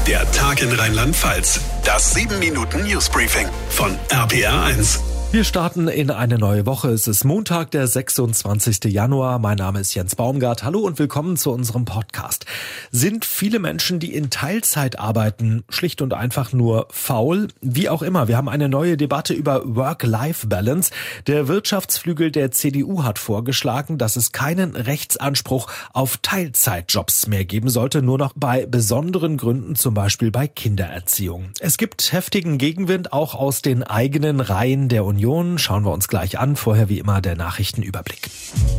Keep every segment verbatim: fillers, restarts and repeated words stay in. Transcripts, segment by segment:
Der Tag in Rheinland-Pfalz. Das sieben Minuten Newsbriefing von R P R eins. Wir starten in eine neue Woche. Es ist Montag, der sechsundzwanzigsten Januar. Mein Name ist Jens Baumgart. Hallo und willkommen zu unserem Podcast. Sind viele Menschen, die in Teilzeit arbeiten, schlicht und einfach nur faul? Wie auch immer, wir haben eine neue Debatte über Work-Life-Balance. Der Wirtschaftsflügel der C D U hat vorgeschlagen, dass es keinen Rechtsanspruch auf Teilzeitjobs mehr geben sollte, nur noch bei besonderen Gründen, zum Beispiel bei Kindererziehung. Es gibt heftigen Gegenwind auch aus den eigenen Reihen der Union. Schauen wir uns gleich an. Vorher wie immer der Nachrichtenüberblick.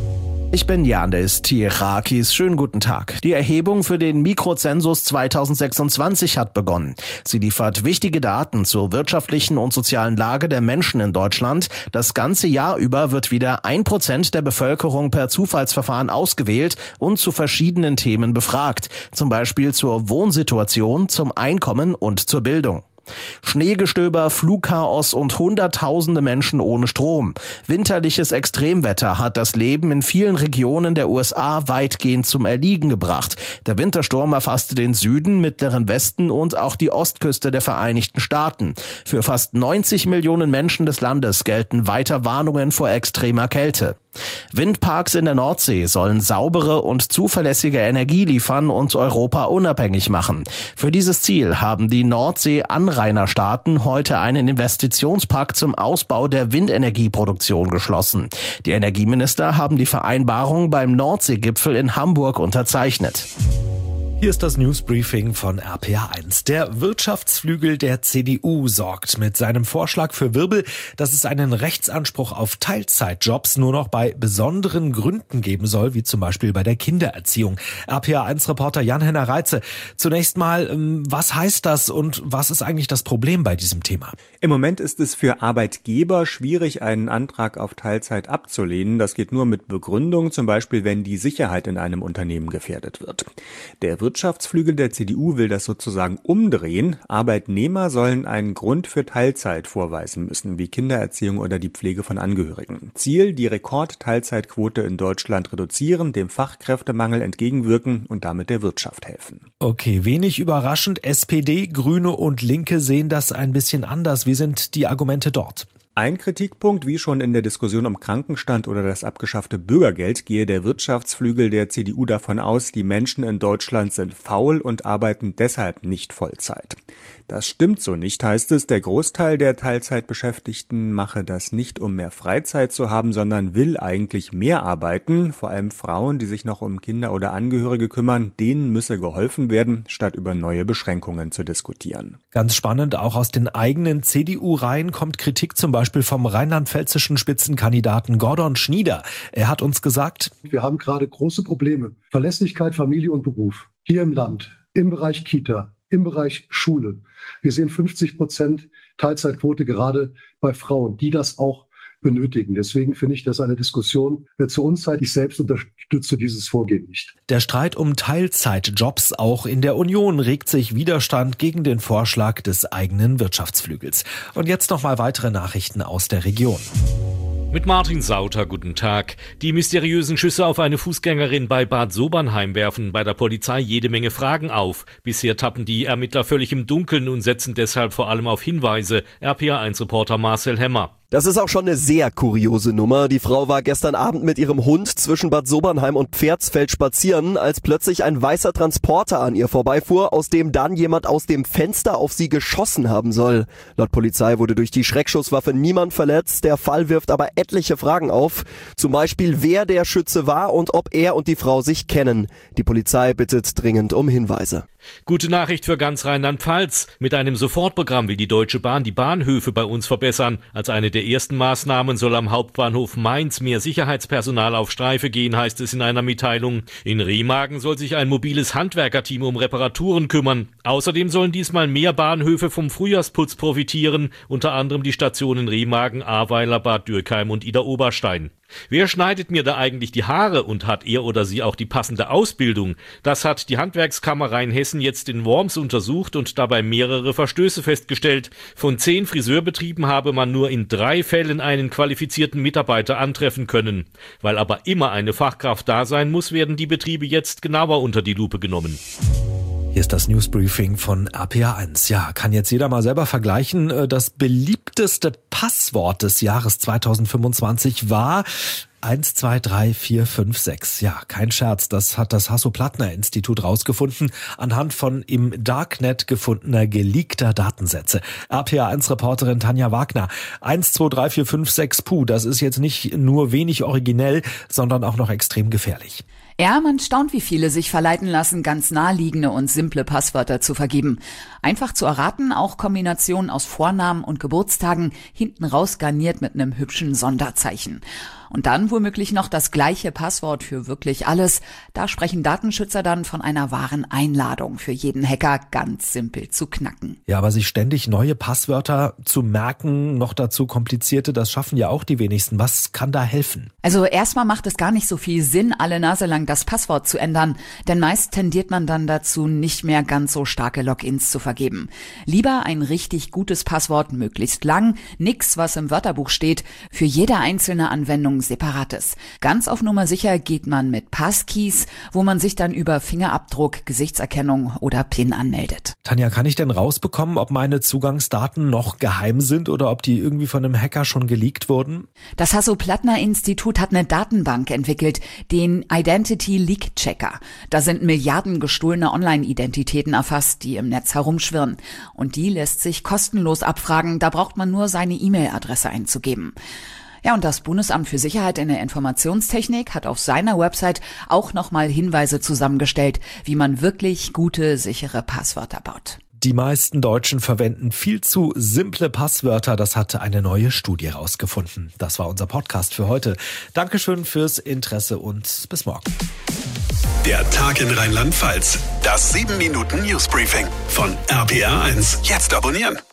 Ich bin Janis Tierakis. Schönen guten Tag. Die Erhebung für den Mikrozensus zweitausendsechsundzwanzig hat begonnen. Sie liefert wichtige Daten zur wirtschaftlichen und sozialen Lage der Menschen in Deutschland. Das ganze Jahr über wird wieder ein Prozent der Bevölkerung per Zufallsverfahren ausgewählt und zu verschiedenen Themen befragt. Zum Beispiel zur Wohnsituation, zum Einkommen und zur Bildung. Schneegestöber, Flugchaos und hunderttausende Menschen ohne Strom. Winterliches Extremwetter hat das Leben in vielen Regionen der U S A weitgehend zum Erliegen gebracht. Der Wintersturm erfasste den Süden, mittleren Westen und auch die Ostküste der Vereinigten Staaten. Für fast neunzig Millionen Menschen des Landes gelten weiter Warnungen vor extremer Kälte. Windparks in der Nordsee sollen saubere und zuverlässige Energie liefern und Europa unabhängig machen. Für dieses Ziel haben die Nordsee-Anrainerstaaten heute einen Investitionspakt zum Ausbau der Windenergieproduktion geschlossen. Die Energieminister haben die Vereinbarung beim Nordseegipfel in Hamburg unterzeichnet. Hier ist das Newsbriefing von R P R eins. Der Wirtschaftsflügel der C D U sorgt mit seinem Vorschlag für Wirbel, dass es einen Rechtsanspruch auf Teilzeitjobs nur noch bei besonderen Gründen geben soll, wie zum Beispiel bei der Kindererziehung. R P R eins-Reporter Jan-Henner Reitze. Zunächst mal, was heißt das und was ist eigentlich das Problem bei diesem Thema? Im Moment ist es für Arbeitgeber schwierig, einen Antrag auf Teilzeit abzulehnen. Das geht nur mit Begründung, zum Beispiel wenn die Sicherheit in einem Unternehmen gefährdet wird. Der Wirtschaftsflügel der C D U will das sozusagen umdrehen. Arbeitnehmer sollen einen Grund für Teilzeit vorweisen müssen, wie Kindererziehung oder die Pflege von Angehörigen. Ziel, die Rekord-Teilzeitquote in Deutschland reduzieren, dem Fachkräftemangel entgegenwirken und damit der Wirtschaft helfen. Okay, wenig überraschend. S P D, Grüne und Linke sehen das ein bisschen anders. Wie sind die Argumente dort? Ein Kritikpunkt, wie schon in der Diskussion um Krankenstand oder das abgeschaffte Bürgergeld, gehe der Wirtschaftsflügel der C D U davon aus, die Menschen in Deutschland sind faul und arbeiten deshalb nicht Vollzeit. Das stimmt so nicht, heißt es. Der Großteil der Teilzeitbeschäftigten mache das nicht, um mehr Freizeit zu haben, sondern will eigentlich mehr arbeiten. Vor allem Frauen, die sich noch um Kinder oder Angehörige kümmern, denen müsse geholfen werden, statt über neue Beschränkungen zu diskutieren. Ganz spannend, auch aus den eigenen C D U-Reihen kommt Kritik zum Beispiel vom rheinland-pfälzischen Spitzenkandidaten Gordon Schnieder. Er hat uns gesagt: Wir haben gerade große Probleme. Verlässlichkeit, Familie und Beruf. Hier im Land, im Bereich Kita, im Bereich Schule. Wir sehen fünfzig Prozent Teilzeitquote gerade bei Frauen, die das auch benötigen. Deswegen finde ich das eine Diskussion zur Unzeit. Ich selbst unterstütze dieses Vorgehen nicht. Der Streit um Teilzeitjobs auch in der Union regt sich Widerstand gegen den Vorschlag des eigenen Wirtschaftsflügels. Und jetzt noch mal weitere Nachrichten aus der Region. Mit Martin Sauter, guten Tag. Die mysteriösen Schüsse auf eine Fußgängerin bei Bad Sobernheim werfen bei der Polizei jede Menge Fragen auf. Bisher tappen die Ermittler völlig im Dunkeln und setzen deshalb vor allem auf Hinweise. R P R eins-Reporter Marcel Hemmer. Das ist auch schon eine sehr kuriose Nummer. Die Frau war gestern Abend mit ihrem Hund zwischen Bad Sobernheim und Pferdsfeld spazieren, als plötzlich ein weißer Transporter an ihr vorbeifuhr, aus dem dann jemand aus dem Fenster auf sie geschossen haben soll. Laut Polizei wurde durch die Schreckschusswaffe niemand verletzt. Der Fall wirft aber etliche Fragen auf. Zum Beispiel, wer der Schütze war und ob er und die Frau sich kennen. Die Polizei bittet dringend um Hinweise. Gute Nachricht für ganz Rheinland-Pfalz. Mit einem Sofortprogramm will die Deutsche Bahn die Bahnhöfe bei uns verbessern. Als eine der ersten Maßnahmen soll am Hauptbahnhof Mainz mehr Sicherheitspersonal auf Streife gehen, heißt es in einer Mitteilung. In Remagen soll sich ein mobiles Handwerkerteam um Reparaturen kümmern. Außerdem sollen diesmal mehr Bahnhöfe vom Frühjahrsputz profitieren, unter anderem die Stationen Remagen, Ahrweiler, Bad Dürkheim und Idar-Oberstein. Wer schneidet mir da eigentlich die Haare und hat er oder sie auch die passende Ausbildung? Das hat die Handwerkskammer Rheinhessen jetzt in Worms untersucht und dabei mehrere Verstöße festgestellt. Von zehn Friseurbetrieben habe man nur in drei Fällen einen qualifizierten Mitarbeiter antreffen können. Weil aber immer eine Fachkraft da sein muss, werden die Betriebe jetzt genauer unter die Lupe genommen. Hier ist das Newsbriefing von R P R eins. Ja, kann jetzt jeder mal selber vergleichen. Das beliebteste Passwort des Jahres zweitausendfünfundzwanzig war eins, zwei, drei, vier, fünf, sechs. Ja, kein Scherz, das hat das Hasso-Plattner-Institut rausgefunden anhand von im Darknet gefundener geleakter Datensätze. R P R eins-Reporterin Tanja Wagner. eins, zwei, drei, vier, fünf, sechs, puh, das ist jetzt nicht nur wenig originell, sondern auch noch extrem gefährlich. Ja, man staunt, wie viele sich verleiten lassen, ganz naheliegende und simple Passwörter zu vergeben. Einfach zu erraten, auch Kombinationen aus Vornamen und Geburtstagen, hinten raus garniert mit einem hübschen Sonderzeichen. Und dann womöglich noch das gleiche Passwort für wirklich alles. Da sprechen Datenschützer dann von einer wahren Einladung für jeden Hacker, ganz simpel zu knacken. Ja, aber sich ständig neue Passwörter zu merken, noch dazu komplizierte, das schaffen ja auch die wenigsten. Was kann da helfen? Also erstmal macht es gar nicht so viel Sinn, alle Nase lang das Passwort zu ändern, denn meist tendiert man dann dazu, nicht mehr ganz so starke Logins zu vergeben. Lieber ein richtig gutes Passwort, möglichst lang, nix, was im Wörterbuch steht, für jede einzelne Anwendung separates. Ganz auf Nummer sicher geht man mit Passkeys, wo man sich dann über Fingerabdruck, Gesichtserkennung oder PIN anmeldet. Tanja, kann ich denn rausbekommen, ob meine Zugangsdaten noch geheim sind oder ob die irgendwie von einem Hacker schon geleakt wurden? Das Hasso-Plattner-Institut hat eine Datenbank entwickelt, den Identity Leak Checker. Da sind Milliarden gestohlene Online-Identitäten erfasst, die im Netz herumschwirren. Und die lässt sich kostenlos abfragen, da braucht man nur seine E-Mail-Adresse einzugeben. Ja, und das Bundesamt für Sicherheit in der Informationstechnik hat auf seiner Website auch nochmal Hinweise zusammengestellt, wie man wirklich gute, sichere Passwörter baut. Die meisten Deutschen verwenden viel zu simple Passwörter. Das hat eine neue Studie rausgefunden. Das war unser Podcast für heute. Dankeschön fürs Interesse und bis morgen. Der Tag in Rheinland-Pfalz. Das sieben Minuten Newsbriefing von R P R eins. Jetzt abonnieren.